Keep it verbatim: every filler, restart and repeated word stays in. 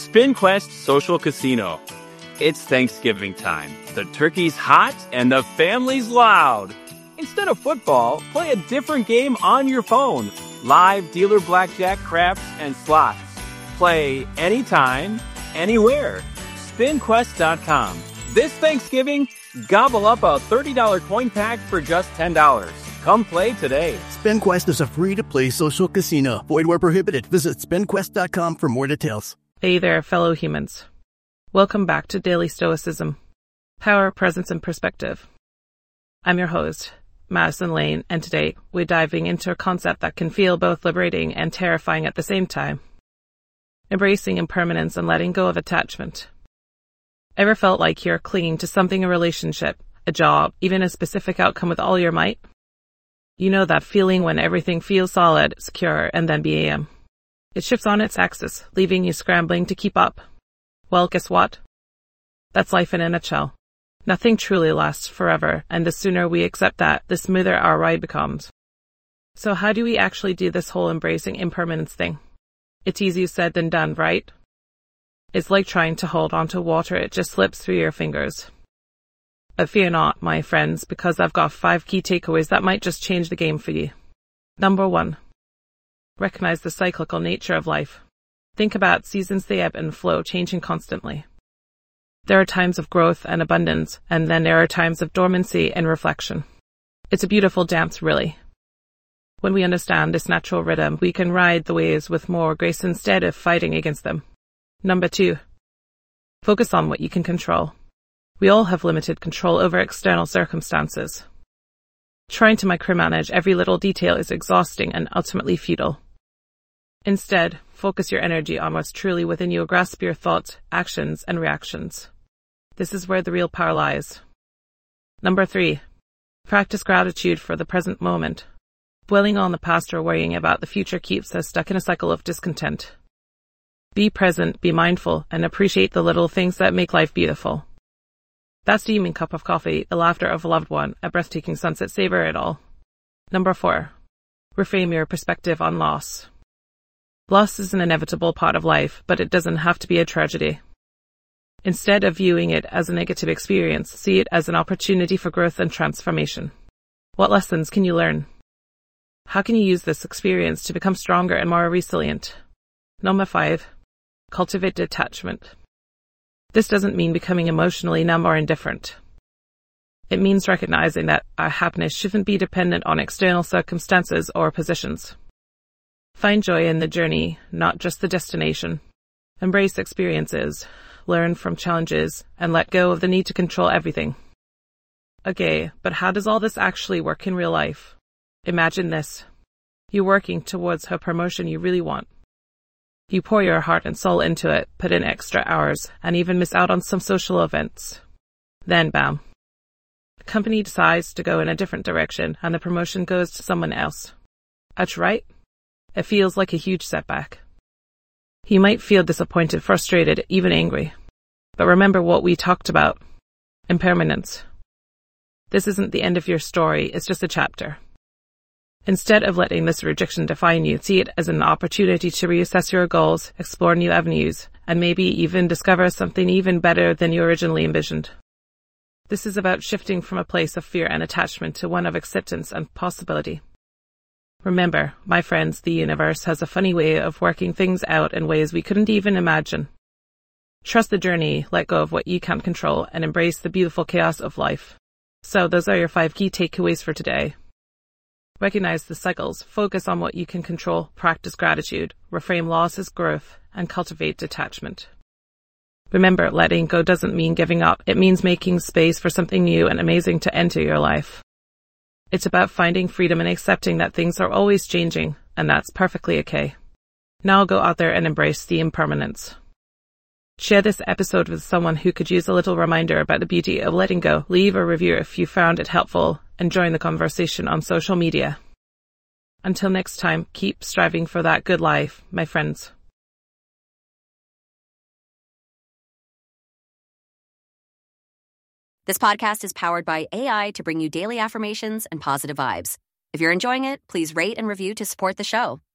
SpinQuest Social Casino. It's Thanksgiving time. The turkey's hot and the family's loud. Instead of football, play a different game on your phone. Live dealer blackjack, craps, and slots. Play anytime, anywhere. spin quest dot com. This Thanksgiving, gobble up a thirty dollars coin pack for just ten dollars. Come play today. SpinQuest is a free-to-play social casino. Void where prohibited. Visit spin quest dot com for more details. Hey there, fellow humans. Welcome back to Daily Stoicism. Power, Presence, and Perspective. I'm your host, Madison Lane, and today we're diving into a concept that can feel both liberating and terrifying at the same time. Embracing impermanence and letting go of attachment. Ever felt like you're clinging to something, a relationship, a job, even a specific outcome with all your might? You know that feeling when everything feels solid, secure, and then bam. It shifts on its axis, leaving you scrambling to keep up. Well, guess what? That's life in a nutshell. Nothing truly lasts forever, and the sooner we accept that, the smoother our ride becomes. So how do we actually do this whole embracing impermanence thing? It's easier said than done, right? It's like trying to hold on to water, it just slips through your fingers. But fear not, my friends, because I've got five key takeaways that might just change the game for you. Number one. Recognize the cyclical nature of life. Think about seasons, they ebb and flow, changing constantly. There are times of growth and abundance, and then there are times of dormancy and reflection. It's a beautiful dance, really. When we understand this natural rhythm, we can ride the waves with more grace instead of fighting against them. Number two. Focus on what you can control. We all have limited control over external circumstances. Trying to micromanage every little detail is exhausting and ultimately futile. Instead, focus your energy on what's truly within you, grasp your thoughts, actions, and reactions. This is where the real power lies. Number three. Practice gratitude for the present moment. Dwelling on the past or worrying about the future keeps us stuck in a cycle of discontent. Be present, be mindful, and appreciate the little things that make life beautiful. That steaming cup of coffee, the laughter of a loved one, a breathtaking sunset, savor it all. Number four. Reframe your perspective on loss. Loss is an inevitable part of life, but it doesn't have to be a tragedy. Instead of viewing it as a negative experience, see it as an opportunity for growth and transformation. What lessons can you learn? How can you use this experience to become stronger and more resilient? Number five. Cultivate detachment. This doesn't mean becoming emotionally numb or indifferent. It means recognizing that our happiness shouldn't be dependent on external circumstances or positions. Find joy in the journey, not just the destination. Embrace experiences, learn from challenges, and let go of the need to control everything. Okay, but how does all this actually work in real life? Imagine this. You're working towards a promotion you really want. You pour your heart and soul into it, put in extra hours, and even miss out on some social events. Then, bam. The company decides to go in a different direction, and the promotion goes to someone else. That's right. It feels like a huge setback. You might feel disappointed, frustrated, even angry. But remember what we talked about. Impermanence. This isn't the end of your story, it's just a chapter. Instead of letting this rejection define you, see it as an opportunity to reassess your goals, explore new avenues, and maybe even discover something even better than you originally envisioned. This is about shifting from a place of fear and attachment to one of acceptance and possibility. Remember, my friends, the universe has a funny way of working things out in ways we couldn't even imagine. Trust the journey, let go of what you can't control, and embrace the beautiful chaos of life. So those are your five key takeaways for today. Recognize the cycles, focus on what you can control, practice gratitude, reframe loss as growth, and cultivate detachment. Remember, letting go doesn't mean giving up. It means making space for something new and amazing to enter your life. It's about finding freedom and accepting that things are always changing, and that's perfectly okay. Now go out there and embrace the impermanence. Share this episode with someone who could use a little reminder about the beauty of letting go. Leave a review if you found it helpful, and join the conversation on social media. Until next time, keep striving for that good life, my friends. This podcast is powered by A I to bring you daily affirmations and positive vibes. If you're enjoying it, please rate and review to support the show.